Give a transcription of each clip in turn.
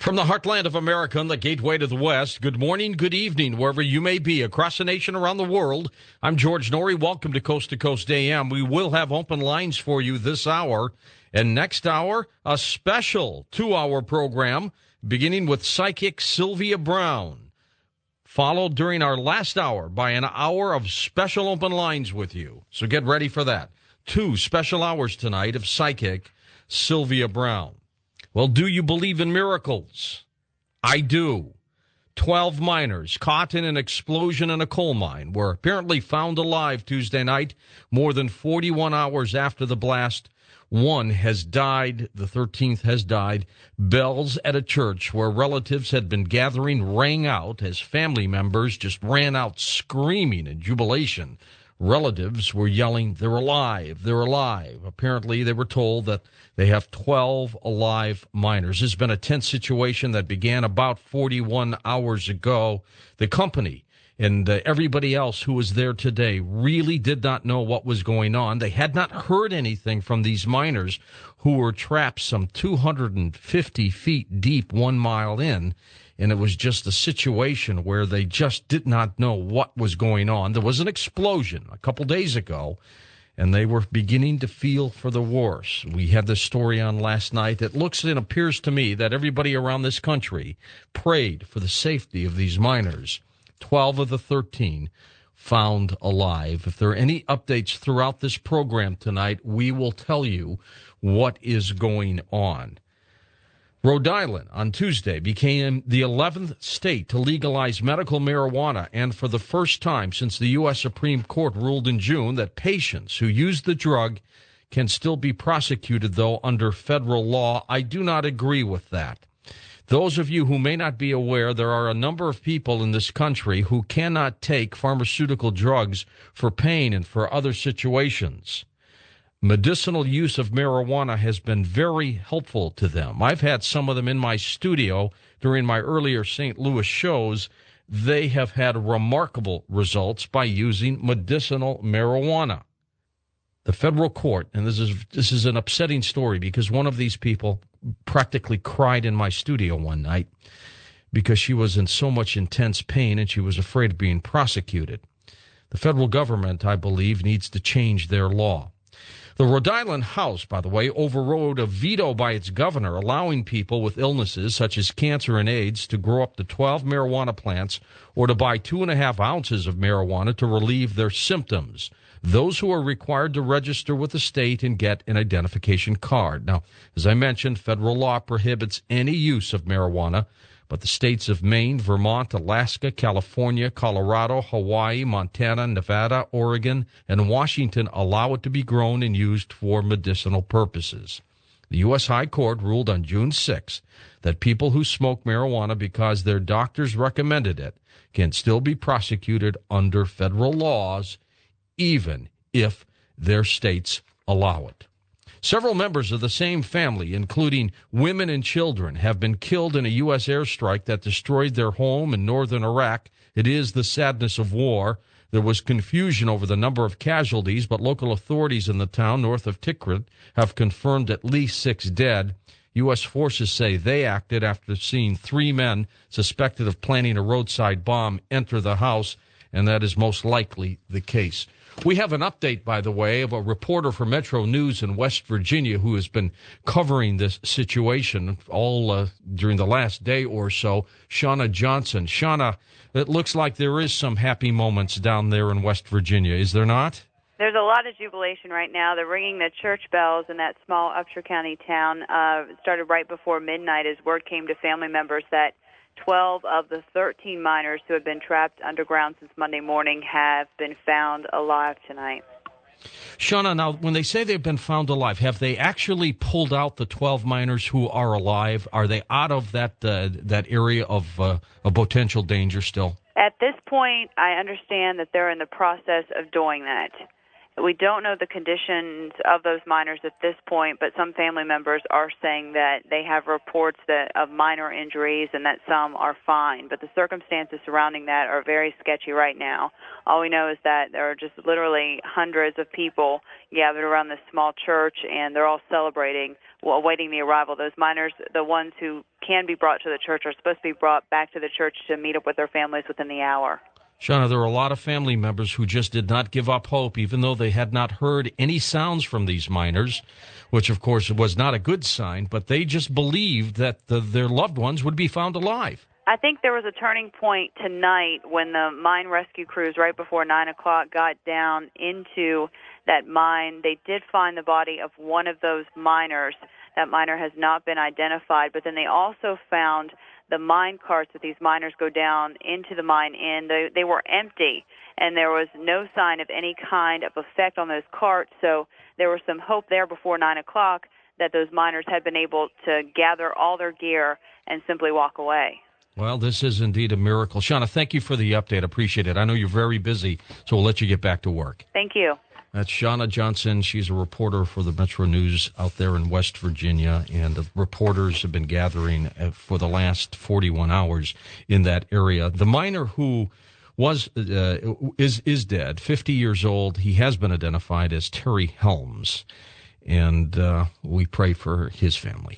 From the heartland of America and the gateway to the West, good morning, good evening, wherever you may be across the nation, around the world. I'm George Noory. Welcome to Coast AM. We will have open lines for you this hour. And next hour, a special 2-hour program beginning with psychic Sylvia Browne, followed during our last hour by an hour of special open lines with you. So get ready for that. 2 special hours tonight of psychic Sylvia Browne. Well, do you believe in miracles? I do. 12 miners caught in an explosion in a coal mine were apparently found alive Tuesday night, more than 41 hours after the blast. One has died. The 13th has died. Bells at a church where relatives had been gathering rang out as family members just ran out screaming in jubilation. Relatives were yelling, "They're alive, they're alive." Apparently, they were told that they have 12 alive miners. This has been a tense situation that began about 41 hours ago. The company and everybody else who was there today really did not know what was going on. They had not heard anything from these miners who were trapped some 250 feet deep, 1 mile in. And it was just a situation where they just did not know what was going on. There was an explosion a couple days ago, and they were beginning to feel for the worst. We had this story on last night. It looks and appears to me that everybody around this country prayed for the safety of these miners. 12 of the 13 found alive. If there are any updates throughout this program tonight, we will tell you what is going on. Rhode Island on Tuesday became the 11th state to legalize medical marijuana, and for the first time since the U.S. Supreme Court ruled in June that patients who use the drug can still be prosecuted, though, under federal law. I do not agree with that. Those of you who may not be aware, there are a number of people in this country who cannot take pharmaceutical drugs for pain and for other situations. Medicinal use of marijuana has been very helpful to them. I've had some of them in my studio during my earlier St. Louis shows. They have had remarkable results by using medicinal marijuana. The federal court, and this is an upsetting story because one of these people practically cried in my studio one night because she was in so much intense pain and she was afraid of being prosecuted. The federal government, I believe, needs to change their law. The Rhode Island House, by the way, overrode a veto by its governor allowing people with illnesses such as cancer and AIDS to grow up to 12 marijuana plants or to buy 2.5 ounces of marijuana to relieve their symptoms. Those who are required to register with the state and get an identification card. Now, as I mentioned, federal law prohibits any use of marijuana, but the states of Maine, Vermont, Alaska, California, Colorado, Hawaii, Montana, Nevada, Oregon, and Washington allow it to be grown and used for medicinal purposes. The U.S. High Court ruled on June 6 that people who smoke marijuana because their doctors recommended it can still be prosecuted under federal laws, even if their states allow it. Several members of the same family, including women and children, have been killed in a U.S. airstrike that destroyed their home in northern Iraq. It is the sadness of war. There was confusion over the number of casualties, but local authorities in the town north of Tikrit have confirmed at least 6 dead. U.S. forces say they acted after seeing 3 men suspected of planting a roadside bomb enter the house, and that is most likely the case. We have an update, by the way, of a reporter for Metro News in West Virginia who has been covering this situation all during the last day or so, Shauna Johnson. Shauna, it looks like there is some happy moments down there in West Virginia, is there not? There's a lot of jubilation right now. They're ringing the church bells in that small Upshur County town. It started right before midnight as word came to family members that 12 of the 13 miners who have been trapped underground since Monday morning have been found alive tonight. Shauna, now, when they say they've been found alive, have they actually pulled out the 12 miners who are alive? Are they out of that area of potential danger still? At this point, I understand that they're in the process of doing that. We don't know the conditions of those miners at this point, but some family members are saying that they have reports of minor injuries and that some are fine. But the circumstances surrounding that are very sketchy right now. All we know is that there are just literally hundreds of people gathered around this small church, and they're all celebrating, awaiting the arrival. Those miners, the ones who can be brought to the church, are supposed to be brought back to the church to meet up with their families within the hour. Shauna, there are a lot of family members who just did not give up hope, even though they had not heard any sounds from these miners, which, of course, was not a good sign, but they just believed that their loved ones would be found alive. I think there was a turning point tonight when the mine rescue crews, right before 9 o'clock, got down into that mine. They did find the body of one of those miners. That miner has not been identified, but then they also found the mine carts that these miners go down into the mine in. They were empty, and there was no sign of any kind of effect on those carts, so there was some hope there before 9 o'clock that those miners had been able to gather all their gear and simply walk away. Well, this is indeed a miracle. Shauna, thank you for the update. Appreciate it. I know you're very busy, so we'll let you get back to work. Thank you. That's Shauna Johnson. She's a reporter for the Metro News out there in West Virginia, and the reporters have been gathering for the last 41 hours in that area. The miner who is dead, 50 years old. He has been identified as Terry Helms, and we pray for his family.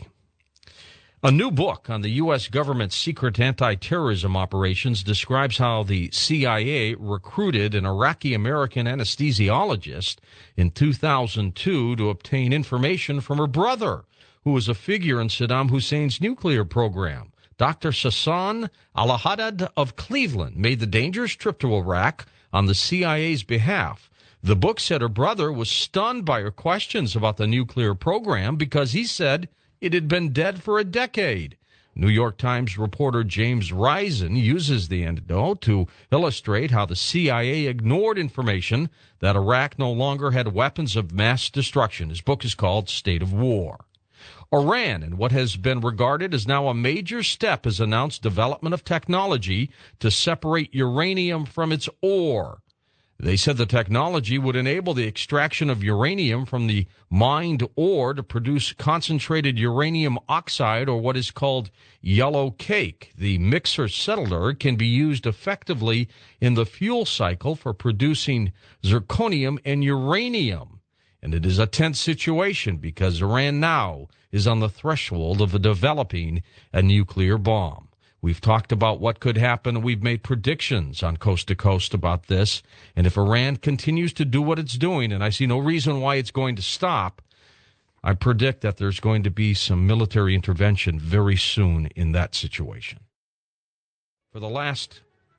A new book on the U.S. government's secret anti-terrorism operations describes how the CIA recruited an Iraqi-American anesthesiologist in 2002 to obtain information from her brother, who was a figure in Saddam Hussein's nuclear program. Dr. Sassan Al-Haddad of Cleveland made the dangerous trip to Iraq on the CIA's behalf. The book said her brother was stunned by her questions about the nuclear program because he said it had been dead for a decade. New York Times reporter James Risen uses the anecdote to illustrate how the CIA ignored information that Iraq no longer had weapons of mass destruction. His book is called State of War. Iran, in what has been regarded as now a major step, has announced development of technology to separate uranium from its ore. They said the technology would enable the extraction of uranium from the mined ore to produce concentrated uranium oxide, or what is called yellow cake. The mixer settler can be used effectively in the fuel cycle for producing zirconium and uranium. And it is a tense situation because Iran now is on the threshold of developing a nuclear bomb. We've talked about what could happen. We've made predictions on Coast to Coast about this. And if Iran continues to do what it's doing, and I see no reason why it's going to stop, I predict that there's going to be some military intervention very soon in that situation. For the last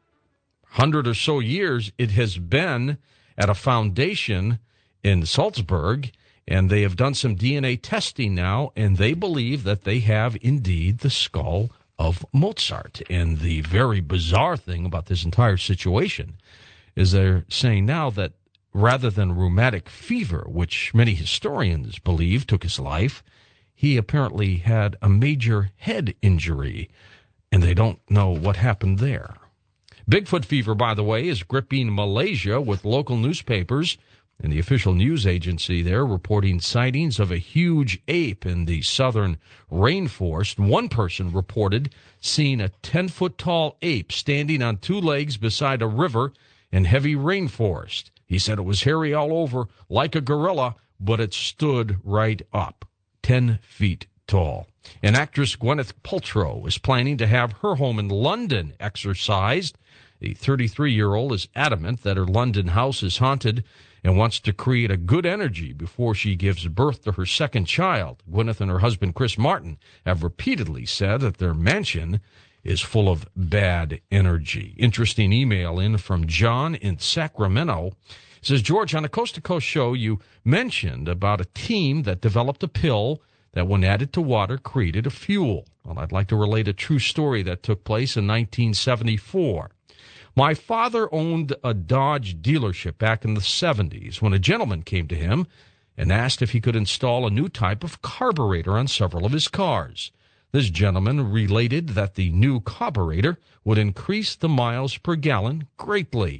100 or so years, it has been at a foundation in Salzburg, and they have done some DNA testing now, and they believe that they have indeed the skull of Mozart. And the very bizarre thing about this entire situation is they're saying now that rather than rheumatic fever, which many historians believe took his life, he apparently had a major head injury, and they don't know what happened there. Bigfoot fever, by the way, is gripping Malaysia, with local newspapers and the official news agency there reporting sightings of a huge ape in the southern rainforest. One person reported seeing a 10-foot-tall ape standing on two legs beside a river in heavy rainforest. He said it was hairy all over, like a gorilla, but it stood right up, 10 feet tall. And actress Gwyneth Paltrow is planning to have her home in London exorcised. The 33-year-old is adamant that her London house is haunted and wants to create a good energy before she gives birth to her second child. Gwyneth and her husband, Chris Martin, have repeatedly said that their mansion is full of bad energy. Interesting email in from John in Sacramento. It says, George, on a Coast to Coast show, you mentioned about a team that developed a pill that, when added to water, created a fuel. Well, I'd like to relate a true story that took place in 1974. My father owned a Dodge dealership back in the 70s when a gentleman came to him and asked if he could install a new type of carburetor on several of his cars. This gentleman related that the new carburetor would increase the miles per gallon greatly.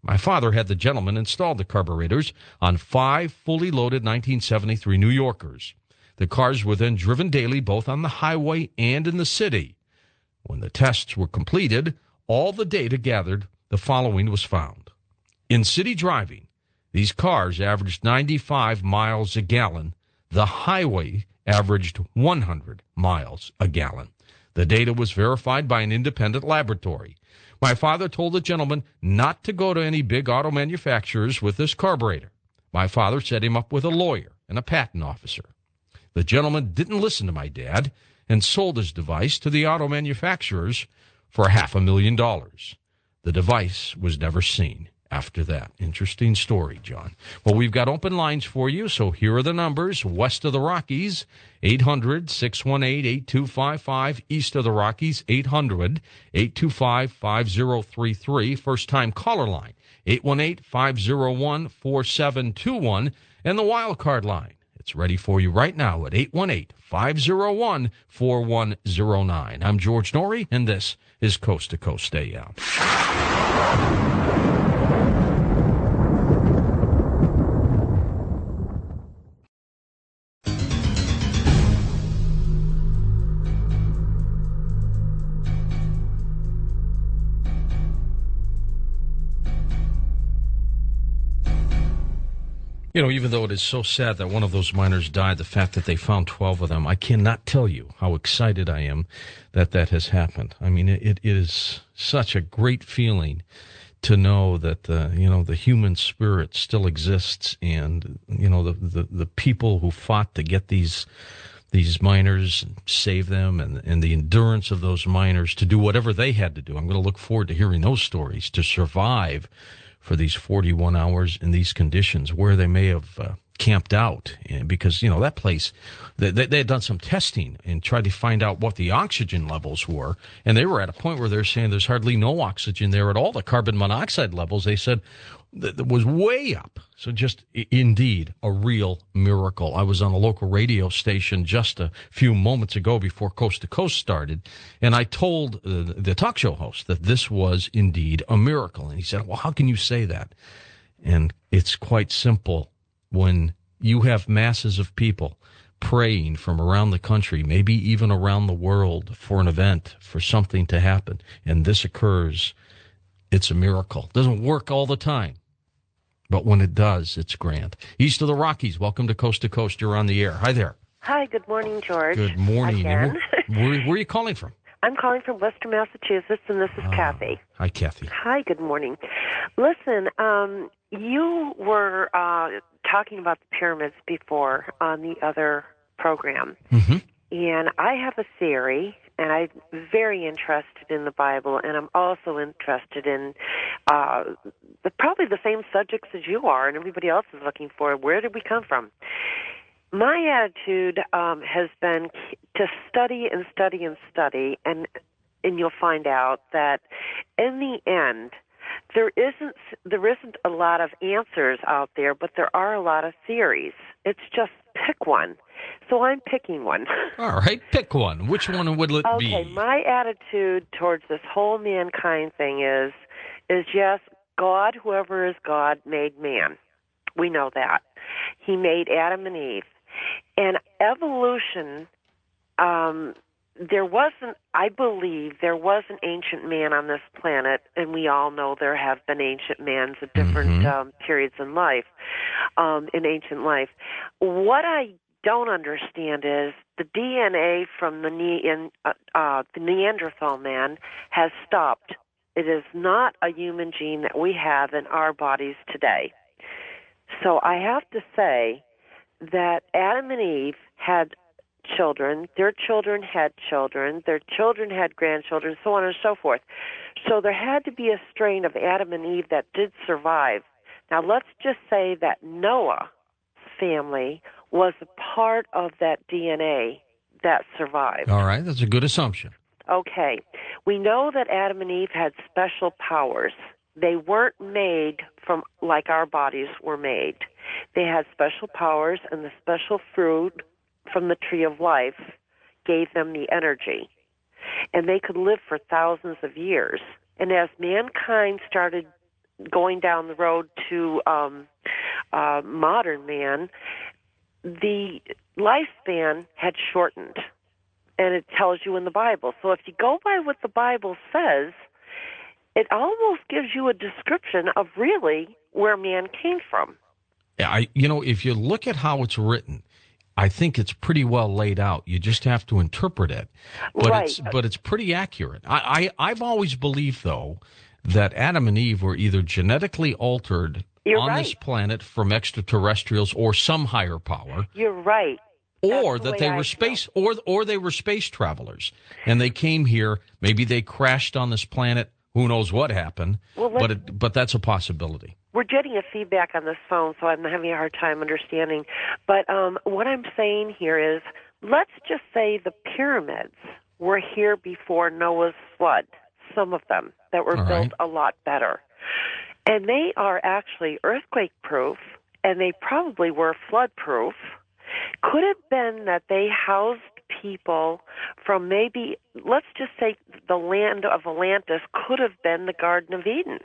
My father had the gentleman install the carburetors on 5 fully loaded 1973 New Yorkers. The cars were then driven daily both on the highway and in the city. When the tests were completed, all the data gathered, the following was found. In city driving, these cars averaged 95 miles a gallon. The highway averaged 100 miles a gallon. The data was verified by an independent laboratory. My father told the gentleman not to go to any big auto manufacturers with this carburetor. My father set him up with a lawyer and a patent officer. The gentleman didn't listen to my dad and sold his device to the auto manufacturers for $500,000. The device was never seen after that. Interesting story, John. Well, we've got open lines for you, so here are the numbers. West of the Rockies, 800-618-8255. East of the Rockies, 800-825-5033. First-time caller line, 818-501-4721. And the wild card line. It's ready for you right now at 818-501-4109. I'm George Norrie, and this is Coast to Coast AM. You know, even though it is so sad that one of those miners died, the fact that they found 12 of them, I cannot tell you how excited I am that that has happened. I mean, it is such a great feeling to know that, the human spirit still exists, and, the people who fought to get these miners and save them, and the endurance of those miners to do whatever they had to do. I'm going to look forward to hearing those stories, to survive for these 41 hours in these conditions where they may have camped out, because, that place, they had done some testing and tried to find out what the oxygen levels were. And they were at a point where they're saying there's hardly no oxygen there at all. The carbon monoxide levels, they said, that was way up. So just indeed a real miracle. I was on a local radio station just a few moments ago before Coast to Coast started, and I told the talk show host that this was indeed a miracle. And he said, well, how can you say that? And it's quite simple. When you have masses of people praying from around the country, maybe even around the world, for an event, for something to happen, and this occurs, it's a miracle. It doesn't work all the time, but when it does, it's grand. East of the Rockies, welcome to Coast. You're on the air. Hi there. Hi, good morning, George. Good morning. Again. Where are you calling from? I'm calling from Worcester, Massachusetts, and this is Kathy. Hi, Kathy. Hi, good morning. Listen, you were talking about the pyramids before on the other program, and I have a theory, and I'm very interested in the Bible, and I'm also interested in probably the same subjects as you are and everybody else is looking for. Where did we come from? My attitude has been to study and study and study, and you'll find out that in the end, there isn't a lot of answers out there, but there are a lot of theories. It's just pick one. So I'm picking one. All right, pick one. Which one would it be? Okay, my attitude towards this whole mankind thing is yes, God, whoever is God, made man. We know that. He made Adam and Eve. And evolution, I believe there was an ancient man on this planet, and we all know there have been ancient mans at different periods in life, in ancient life. What I don't understand is the DNA from the Neanderthal man has stopped. It is not a human gene that we have in our bodies today. So I have to say that Adam and Eve had children, their children had children, their children had grandchildren, so on and so forth. So there had to be a strain of Adam and Eve that did survive. Now let's just say that Noah's family was a part of that DNA that survived. All right, that's a good assumption. Okay. We know that Adam and Eve had special powers. They weren't made from like our bodies were made. They had special powers, and the special fruit from the tree of life gave them the energy. And they could live for thousands of years. And as mankind started going down the road to modern man, the lifespan had shortened, and it tells you in the Bible. So if you go by what the Bible says, it almost gives you a description of really where man came from. Yeah, if you look at how it's written, I think it's pretty well laid out. You just have to interpret it, but Right. it's pretty accurate. I've always believed though that Adam and Eve were either genetically altered You're on right. this planet from extraterrestrials or some higher power, You're right. or That's the that they way I were feel. space or they were space travelers and they came here. Maybe they crashed on this planet. Who knows what happened? Well, But that's a possibility. We're getting a feedback on this phone, so I'm having a hard time understanding. But what I'm saying here is, let's just say the pyramids were here before Noah's flood, some of them that were All built right. a lot better. And they are actually earthquake-proof, and they probably were flood-proof. Could it have been that they housed people from maybe, let's just say the land of Atlantis could have been the Garden of Eden?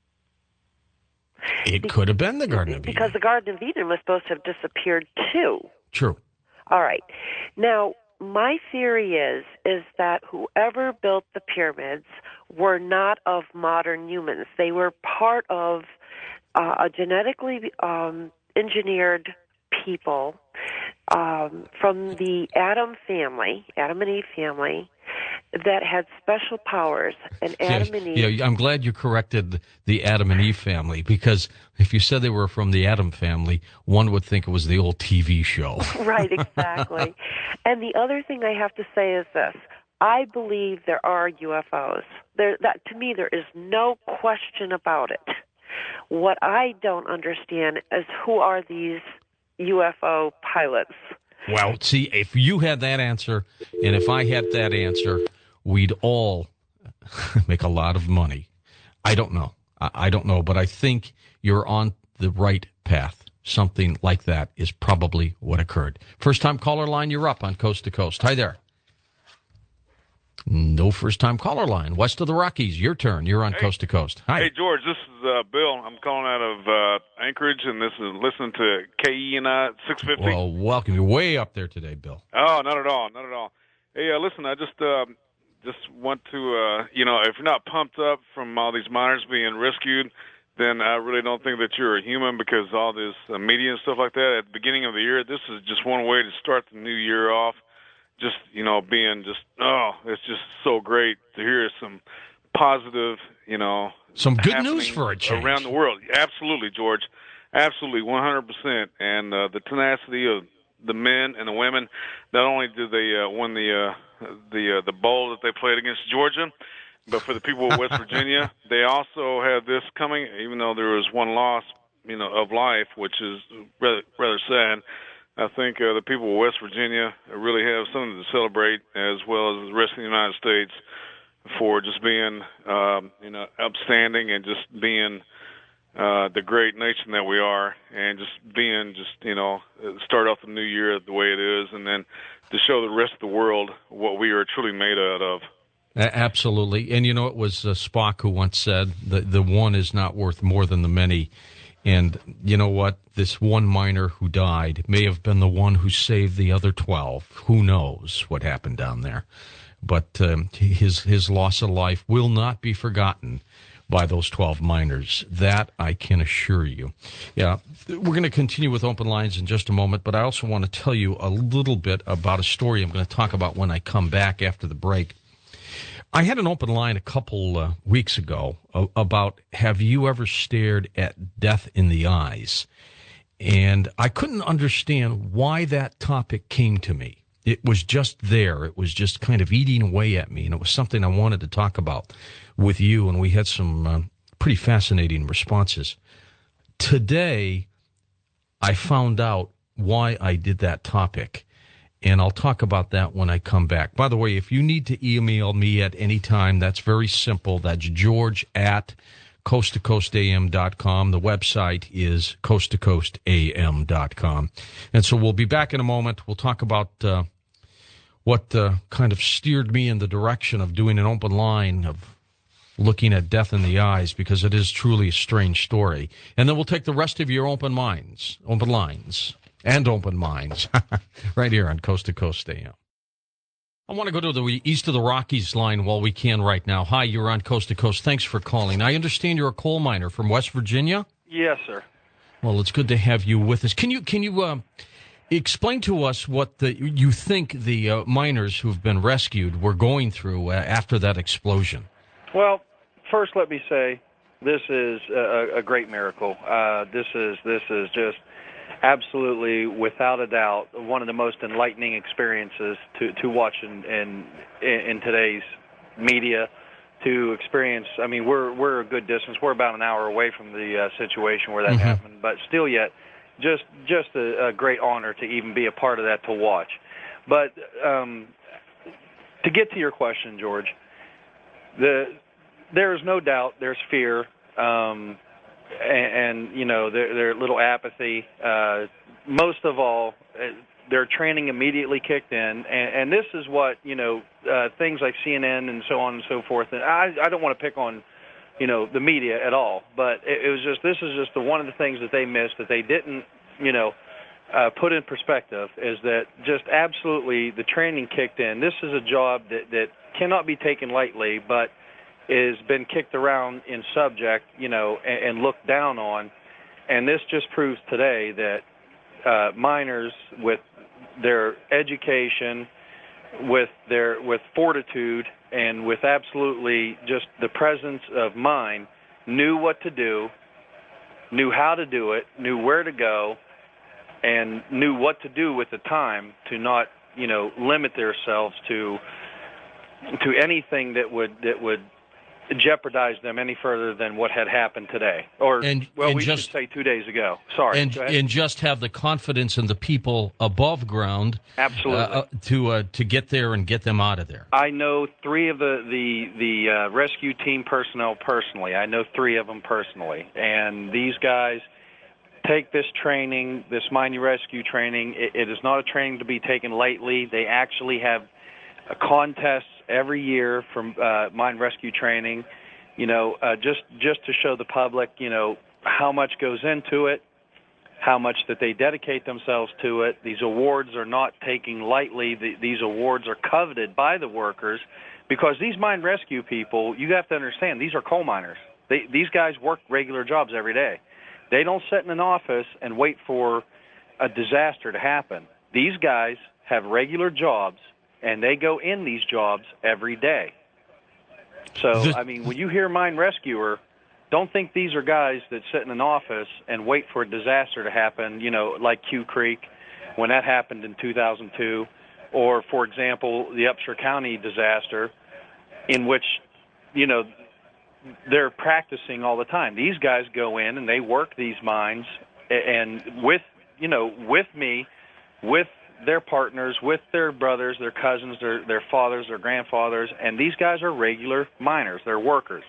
It could have been the Garden of Eden. Because the Garden of Eden was supposed to have disappeared too. True. All right. Now, my theory is that whoever built the pyramids were not of modern humans. They were part of a genetically engineered people from the Adam and Eve family, that had special powers. And Adam and Eve... Yeah, I'm glad you corrected the Adam and Eve family, because if you said they were from the Adam family, one would think it was the old TV show. Right, exactly. And the other thing I have to say is this. I believe there are UFOs. To me, there is no question about it. What I don't understand is who are these UFO pilots? Well, see, if you had that answer, and if I had that answer, we'd all make a lot of money. I don't know. I don't know, but I think you're on the right path. Something like that is probably what occurred. First-time caller line, you're up on Coast to Coast. Hi there. No first-time caller line. West of the Rockies, your turn. You're on Coast to Coast. Hi. Hey, George, this is Bill. I'm calling out of Anchorage, and this is listening to KENI 650. Well, welcome. You're way up there today, Bill. Oh, not at all, not at all. Hey, listen, I just want to, if you're not pumped up from all these miners being rescued, then I really don't think that you're a human, because all this media and stuff like that at the beginning of the year, this is just one way to start the new year off. Just, being just, it's just so great to hear some positive, some good news for a change around the world. Absolutely, George. Absolutely, 100%. And the tenacity of the men and the women. Not only did they win the bowl that they played against Georgia, but for the people of West Virginia, they also have this coming. Even though there was one loss, of life, which is rather sad. I think the people of West Virginia really have something to celebrate, as well as the rest of the United States, for just being, upstanding and just being the great nation that we are, and just being start off the new year the way it is, and then to show the rest of the world what we are truly made out of. Absolutely. And, it was Spock who once said that the one is not worth more than the many. And you know what? This one miner who died may have been the one who saved the other 12. Who knows what happened down there? But his loss of life will not be forgotten by those 12 miners. That I can assure you. Yeah, we're going to continue with open lines in just a moment, but I also want to tell you a little bit about a story I'm going to talk about when I come back after the break. I had an open line a couple weeks ago about, have you ever stared at death in the eyes? And I couldn't understand why that topic came to me. It was just there. It was just kind of eating away at me. And it was something I wanted to talk about with you. And we had some pretty fascinating responses. Today, I found out why I did that topic. And I'll talk about that when I come back. By the way, if you need to email me at any time, that's very simple. That's George@coasttocoastam.com. The website is coasttocoastam.com. And so we'll be back in a moment. We'll talk about what kind of steered me in the direction of doing an open line, of looking at death in the eyes, because it is truly a strange story. And then we'll take the rest of your open lines, right here on Coast to Coast AM. I want to go to the east of the Rockies line while we can right now. Hi, you're on Coast to Coast. Thanks for calling. I understand you're a coal miner from West Virginia? Yes, sir. Well, it's good to have you with us. Can you explain to us what you think the miners who've been rescued were going through after that explosion? Well, first let me say this is a great miracle. This is just absolutely, without a doubt, one of the most enlightening experiences to watch in today's media. To experience, I mean, we're a good distance. We're about an hour away from the situation where that happened, but still yet, just a great honor to even be a part of that, to watch. But to get to your question, George, there is no doubt there's fear, and you know, their little apathy. Most of all, their training immediately kicked in, and this is what, you know, things like CNN and so on and so forth. And I don't want to pick on, you know, the media at all, but this is just one of the things that they missed, that they didn't, you know, put in perspective, is that just absolutely the training kicked in. This is a job that cannot be taken lightly, but has been kicked around in subject, you know, and looked down on. And this just proves today that miners, with their education, with fortitude, and with absolutely just the presence of mind, knew what to do, knew how to do it, knew where to go, and knew what to do with the time to not, you know, limit themselves to anything that would jeopardize them any further than what had happened today, we should say 2 days ago. Sorry, and just have the confidence in the people above ground, absolutely, to get there and get them out of there. I know three of the rescue team personnel personally. I know three of them personally, and these guys take this training, this mine rescue training. It is not a training to be taken lightly. They actually have contests every year from mine rescue training, you know, just to show the public, you know, how much goes into it, how much that they dedicate themselves to it. These awards are not taken lightly. These awards are coveted by the workers, because these mine rescue people, you have to understand, these are coal miners. These guys work regular jobs every day. They don't sit in an office and wait for a disaster to happen. These guys have regular jobs, and they go in these jobs every day. So, I mean, when you hear mine rescuer, don't think these are guys that sit in an office and wait for a disaster to happen, you know, like Q Creek, when that happened in 2002, or, for example, the Upshur County disaster, in which, you know, they're practicing all the time. These guys go in and they work these mines, and with me, with their partners, with their brothers, their cousins, their fathers, their grandfathers, and these guys are regular miners. They're workers.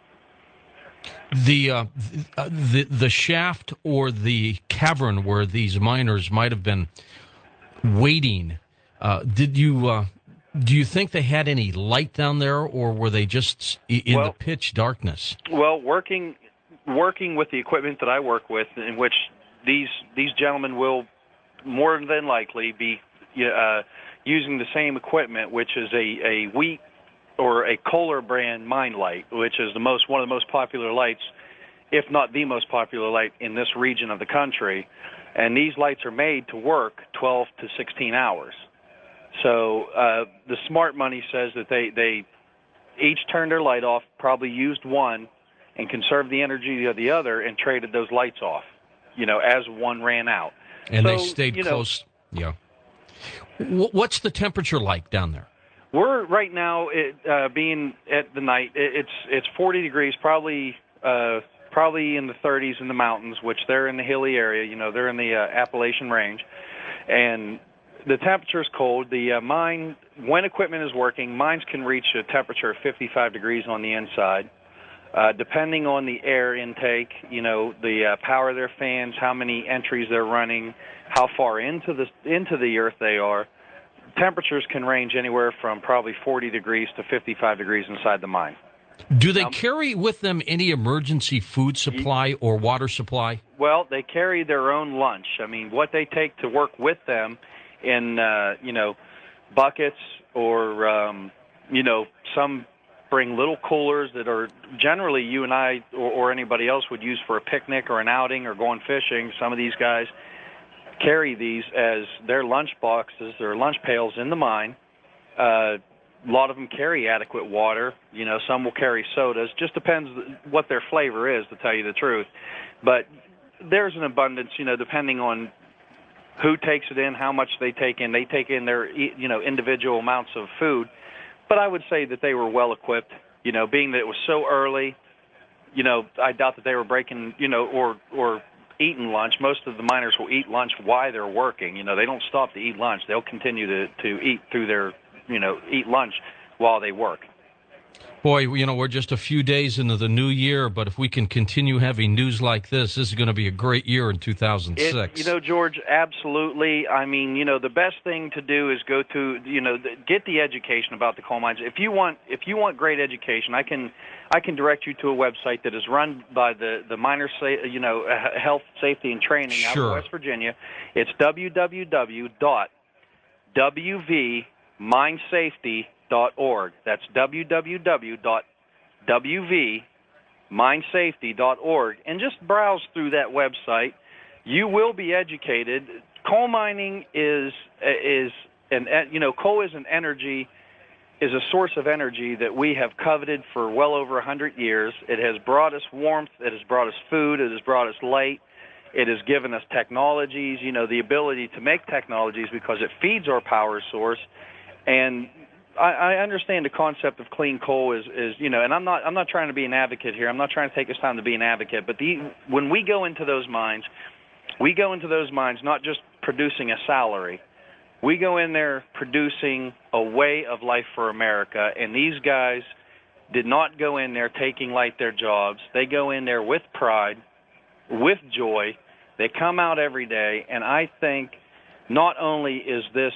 The shaft or the cavern where these miners might have been waiting, do you think they had any light down there, or were they just in the pitch darkness? Well, working with the equipment that I work with, in which these gentlemen will more than likely be using the same equipment, which is a wheat or a Kohler brand mine light, which is one of the most popular lights, if not the most popular light in this region of the country. And these lights are made to work 12 to 16 hours. So the smart money says that they each turned their light off, probably used one, and conserved the energy of the other, and traded those lights off, you know, as one ran out. And they stayed close. Yeah. What's the temperature like down there? We're right now, being at the night, it's 40 degrees, probably in the 30s in the mountains, which they're in the hilly area. You know, they're in the Appalachian Range, and the temperature is cold. The mine, when equipment is working, mines can reach a temperature of 55 degrees on the inside. Depending on the air intake, you know, the power of their fans, how many entries they're running, how far into the earth they are, temperatures can range anywhere from probably 40 degrees to 55 degrees inside the mine. Do they carry with them any emergency food supply or water supply? Well, they carry their own lunch. I mean, what they take to work with them in, buckets or, some bring little coolers that are generally you and I or anybody else would use for a picnic or an outing or going fishing. Some of these guys carry these as their lunch boxes, their lunch pails in the mine. A lot of them carry adequate water. Some will carry sodas. Just depends what their flavor is, to tell you the truth. But there's an abundance, depending on who takes it in, how much they take in. They take in their, individual amounts of food. But I would say that they were well equipped, being that it was so early. I doubt that they were breaking, or eating lunch. Most of the miners will eat lunch while they're working. They don't stop to eat lunch. They'll continue to eat through their, eat lunch while they work. Boy, we're just a few days into the new year, but if we can continue having news like this is going to be a great year in 2006. George, absolutely. I mean, the best thing to do is go to, get the education about the coal mines. If you want great education, I can direct you to a website that is run by the Miners, Health, Safety, and Training out of West Virginia. It's www.wvminesafety.org. That's www.wvminesafety.org. And just browse through that website. You will be educated. Coal mining coal is an energy, is a source of energy that we have coveted for well over 100 years. It has brought us warmth. It has brought us food. It has brought us light. It has given us technologies, the ability to make technologies because it feeds our power source. And I understand the concept of clean coal is and I'm not trying to be an advocate here. I'm not trying to take this time to be an advocate. But when we go into those mines not just producing a salary. We go in there producing a way of life for America. And these guys did not go in there taking light their jobs. They go in there with pride, with joy. They come out every day. And I think not only is this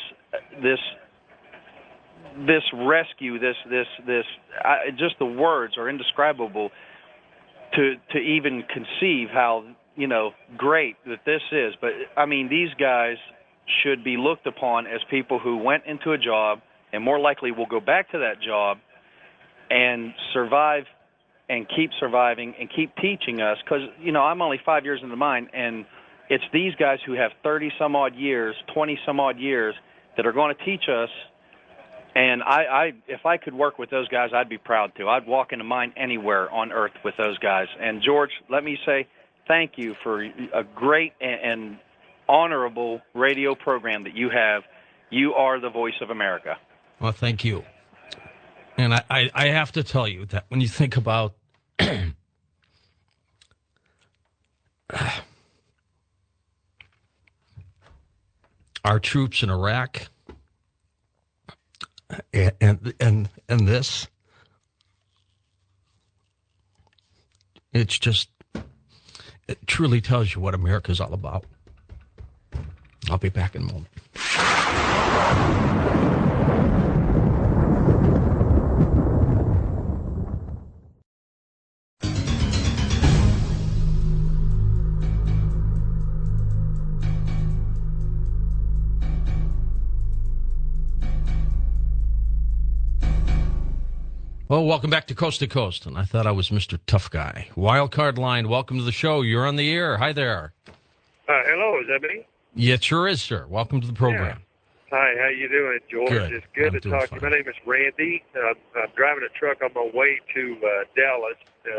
rescue, just the words are indescribable to even conceive how, great that this is. But, I mean, these guys should be looked upon as people who went into a job and more likely will go back to that job and survive and keep surviving and keep teaching us. Because, I'm only 5 years in the mine, and it's these guys who have 30-some-odd years, 20-some-odd years that are going to teach us. And if I could work with those guys, I'd be proud to. I'd walk in a mine anywhere on earth with those guys. And, George, let me say thank you for a great and honorable radio program that you have. You are the voice of America. Well, thank you. And I have to tell you that when you think about our troops in Iraq and this, it truly tells you what America's all about. I'll be back in a moment. Well, welcome back to Coast, and I thought I was Mr. Tough Guy. Wildcard Line, welcome to the show. You're on the air. Hi there. Hello, is that me? Yeah, it sure is, sir. Welcome to the program. Yeah. Hi, how you doing, George? Good. It's good I'm to talk to you. My name is Randy. I'm driving a truck on my way to Dallas.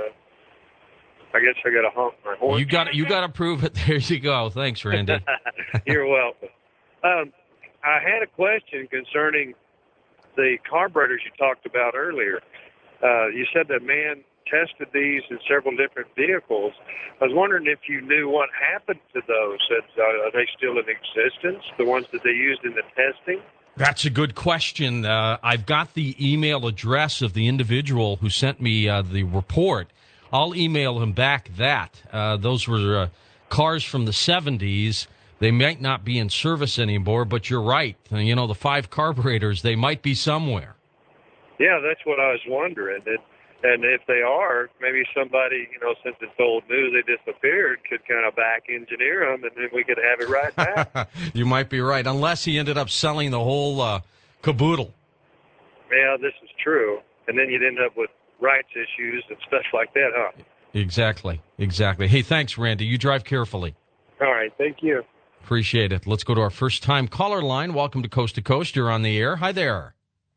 I guess I got to honk my horn. You got to prove it. There you go. Thanks, Randy. You're welcome. I had a question concerning the carburetors you talked about earlier. You said that man tested these in several different vehicles. I was wondering if you knew what happened to those. Are they still in existence, the ones that they used in the testing? That's a good question. I've got the email address of the individual who sent me the report. I'll email him back that. Those were cars from the 70s. They might not be in service anymore, but you're right. The 5 carburetors, they might be somewhere. Yeah, that's what I was wondering. And if they are, maybe somebody, since it's old news, they disappeared, could kind of back engineer them, and then we could have it right back. You might be right, unless he ended up selling the whole caboodle. Yeah, this is true. And then you'd end up with rights issues and stuff like that, huh? Exactly. Hey, thanks, Randy. You drive carefully. All right, thank you. Appreciate it. Let's go to our first-time caller line. Welcome to Coast to Coast. You're on the air. Hi there.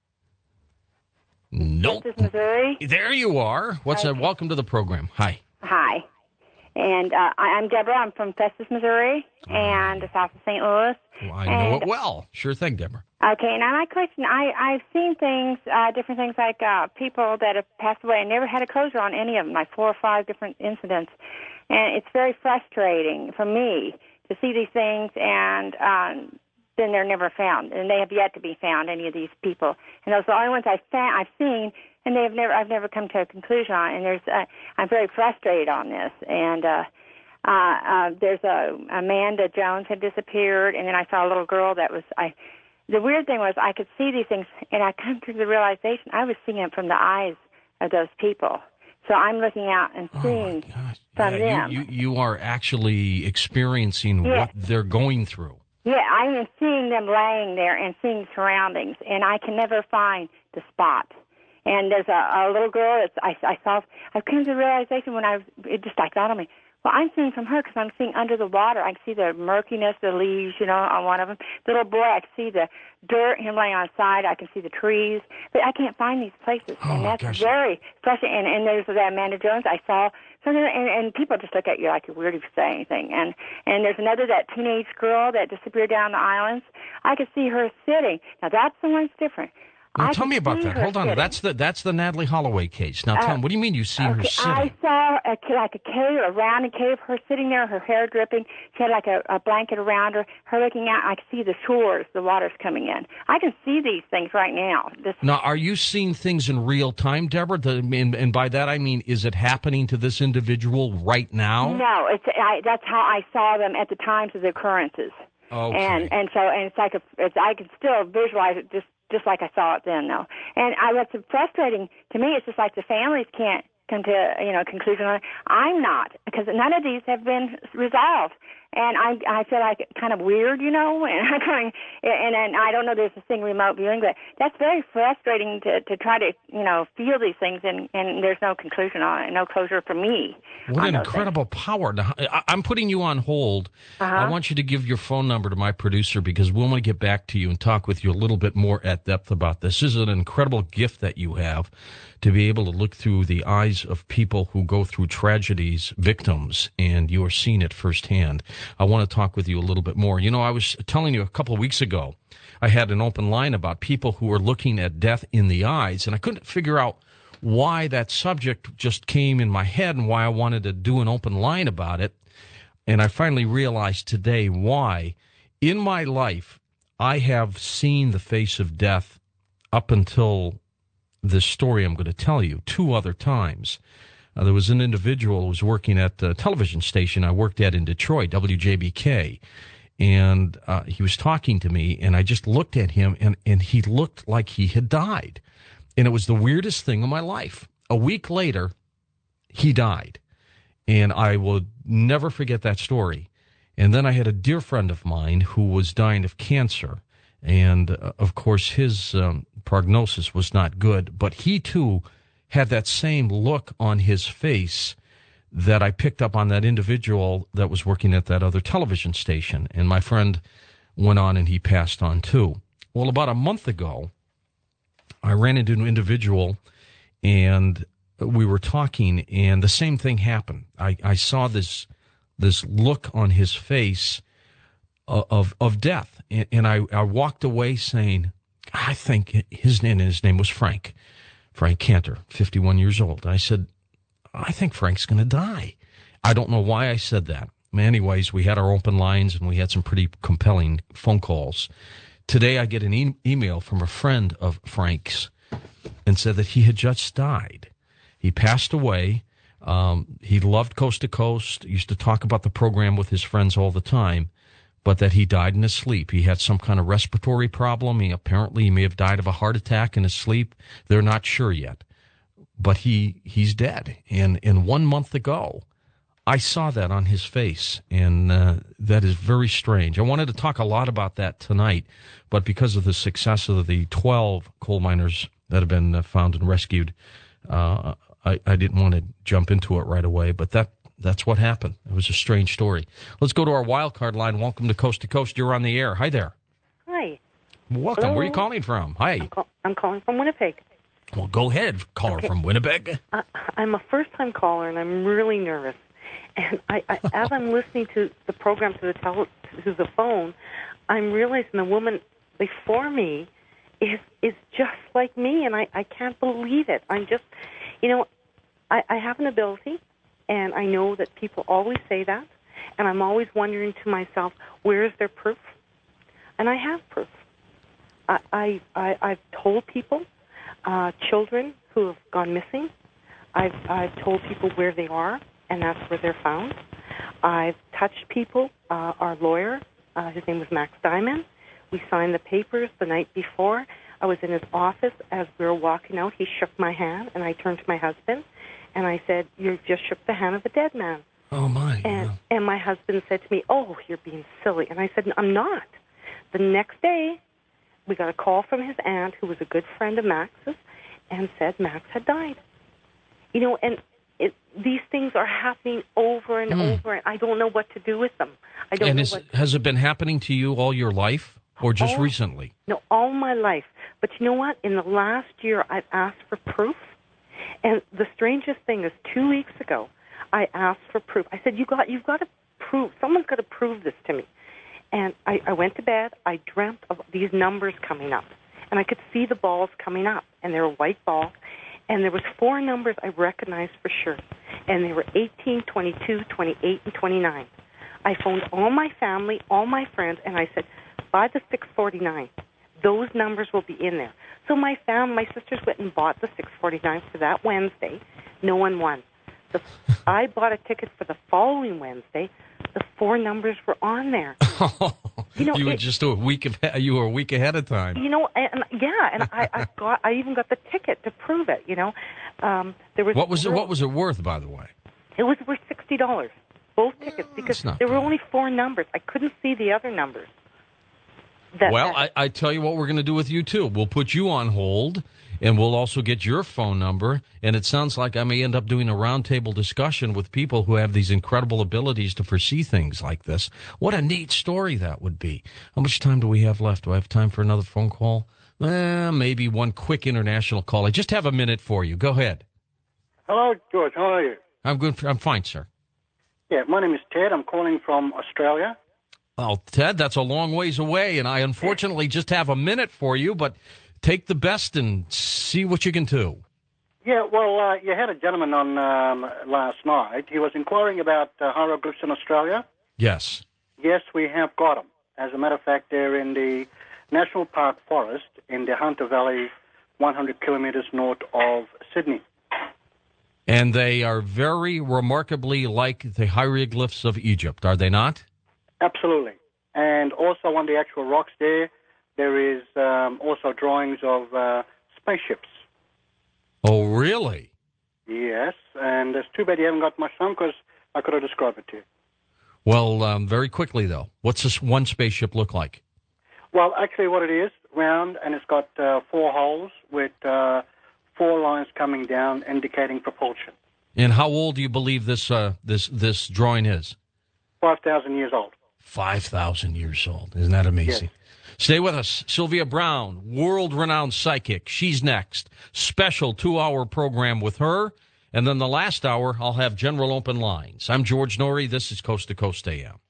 Nope. This is Missouri. There you are. What's Okay. Welcome to the program. Hi. Hi. And I'm Deborah. I'm from Festus, Missouri, and south of St. Louis. Well, I know it well. Sure thing, Deborah. Okay, now my question, I've seen things, different things like people that have passed away and never had a closure on any of them, like 4 or 5 different incidents. And it's very frustrating for me to see these things and then they're never found. And they have yet to be found, any of these people. And those are the only ones I've seen, and I've never come to a conclusion on. And I'm very frustrated on this. And there's Amanda Jones had disappeared, and then I saw a little girl that was the weird thing was I could see these things, and I come to the realization I was seeing it from the eyes of those people. So I'm looking out and seeing from them. You are actually experiencing what they're going through. Yeah, I am seeing them laying there and seeing surroundings, and I can never find the spot. And there's a little girl that I saw. I came to the realization when it just dawned on me. Well, I'm seeing from her because I'm seeing under the water. I can see the murkiness, the leaves, on one of them. The little boy, I can see the dirt, him laying on his side. I can see the trees. But I can't find these places. And that's very frustrating. And there's that Amanda Jones I saw. And people just look at you like you're weird if you say anything. And there's that teenage girl that disappeared down the islands. I could see her sitting. Now, that's the one that's different. Now, tell me about that. Hold on. Sitting. That's the Natalie Holloway case. Now, tell me, what do you mean you see her sitting? I saw a cave, a rounded cave, her sitting there, her hair dripping. She had like a blanket around her. Her looking out, I can see the shores, the water's coming in. I can see these things right now. Now, are you seeing things in real time, Deborah? And by that I mean, is it happening to this individual right now? No, that's how I saw them at the times of the occurrences. Okay. And it's like I can still visualize it just like I saw it then, though. And what's frustrating to me is just like the families can't come to a conclusion on it. I'm not, because none of these have been resolved. And I feel like kind of weird, and I'm going, and I don't know there's a thing remote viewing, but that's very frustrating to try to, feel these things and there's no conclusion on it, no closure for me. What an incredible power. Now, I'm putting you on hold. I want you to give your phone number to my producer because we want to get back to you and talk with you a little bit more at depth about this. This is an incredible gift that you have to be able to look through the eyes of people who go through tragedies, victims, and you are seeing it firsthand. I want to talk with you a little bit more. I was telling you a couple of weeks ago, I had an open line about people who are looking at death in the eyes, and I couldn't figure out why that subject just came in my head and why I wanted to do an open line about it. And I finally realized today why. In my life, I have seen the face of death up until this story I'm going to tell you 2 other times. There was an individual who was working at the television station I worked at in Detroit, WJBK, and he was talking to me, and I just looked at him, and he looked like he had died. And it was the weirdest thing in my life. A week later, he died, and I will never forget that story. And then I had a dear friend of mine who was dying of cancer, and, of course, his prognosis was not good, but he, too, had that same look on his face that I picked up on that individual that was working at that other television station. And my friend went on and he passed on too. Well, about a month ago, I ran into an individual and we were talking and the same thing happened. I saw this look on his face of death. And I walked away saying, I think his name was Frank Cantor, 51 years old. I said, I think Frank's going to die. I don't know why I said that. Anyways, we had our open lines and we had some pretty compelling phone calls. Today I get an email from a friend of Frank's and said that he had just died. He passed away. He loved Coast to Coast, used to talk about the program with his friends all the time, but that he died in his sleep. He had some kind of respiratory problem. He may have died of a heart attack in his sleep. They're not sure yet. but he's dead. And 1 month ago, I saw that on his face, and that is very strange. I wanted to talk a lot about that tonight, but because of the success of the 12 coal miners that have been found and rescued, I didn't want to jump into it right away, but that's what happened. It was a strange story. Let's go to our wild card line. Welcome to Coast to Coast. You're on the air. Hi there. Hi. Welcome. Hello. Where are you calling from? Hi. I'm calling from Winnipeg. Well, go ahead, caller from Winnipeg. I'm a first-time caller, and I'm really nervous. And as I'm listening to the program through the phone, I'm realizing the woman before me is just like me, and I can't believe it. I'm just, I have an ability, and I know that people always say that, and I'm always wondering to myself, where is their proof? And I have proof. I've told people, children who have gone missing. I've told people where they are, and that's where they're found. I've touched people. Our lawyer, his name was Max Diamond. We signed the papers the night before. I was in his office. As we were walking out, he shook my hand, and I turned to my husband, and I said, "You just shook the hand of a dead man." Oh, my. And my husband said to me, "Oh, you're being silly." And I said, "I'm not." The next day, we got a call from his aunt, who was a good friend of Max's, and said Max had died. And these things are happening over and over, and I don't know what to do with them. I don't know. Has it been happening to you all your life, or just recently? No, all my life. But you know what? In the last year, I've asked for proof. And the strangest thing is, 2 weeks ago, I asked for proof. I said, you've got to prove, someone's got to prove this to me. And I went to bed. I dreamt of these numbers coming up. And I could see the balls coming up. And they were white balls. And there was 4 numbers I recognized for sure. And they were 18, 22, 28, and 29. I phoned all my family, all my friends, and I said, buy the 649. Those numbers will be in there. So my sisters went and bought the 649 for that Wednesday. No one won. I bought a ticket for the following Wednesday. The 4 numbers were on there. You were just a week ahead of time. And I even got the ticket to prove it. What was it worth, by the way? It was worth $60, both tickets, because there were only 4 numbers. I couldn't see the other numbers. I tell you what we're going to do with you, too. We'll put you on hold, and we'll also get your phone number. And it sounds like I may end up doing a roundtable discussion with people who have these incredible abilities to foresee things like this. What a neat story that would be. How much time do we have left? Do I have time for another phone call? Maybe one quick international call. I just have a minute for you. Go ahead. Hello, George. How are you? I'm good. I'm fine, sir. Yeah, my name is Ted. I'm calling from Australia. Well, Ted, that's a long ways away, and I unfortunately just have a minute for you, but take the best and see what you can do. Yeah, well, you had a gentleman on last night. He was inquiring about hieroglyphs in Australia. Yes. Yes, we have got them. As a matter of fact, they're in the National Park Forest in the Hunter Valley, 100 kilometers north of Sydney. And they are very remarkably like the hieroglyphs of Egypt, are they not? Absolutely. And also on the actual rocks there is also drawings of spaceships. Oh, really? Yes, and it's too bad you haven't got much time because I could have described it to you. Well, very quickly, though. What's this one spaceship look like? Well, actually what it is, round, and it's got 4 holes with 4 lines coming down indicating propulsion. And how old do you believe this drawing is? 5,000 years old. 5,000 years old. Isn't that amazing? Yes. Stay with us. Sylvia Brown, world-renowned psychic. She's next. Special 2-hour program with her. And then the last hour, I'll have General Open Lines. I'm George Noory. This is Coast to Coast AM.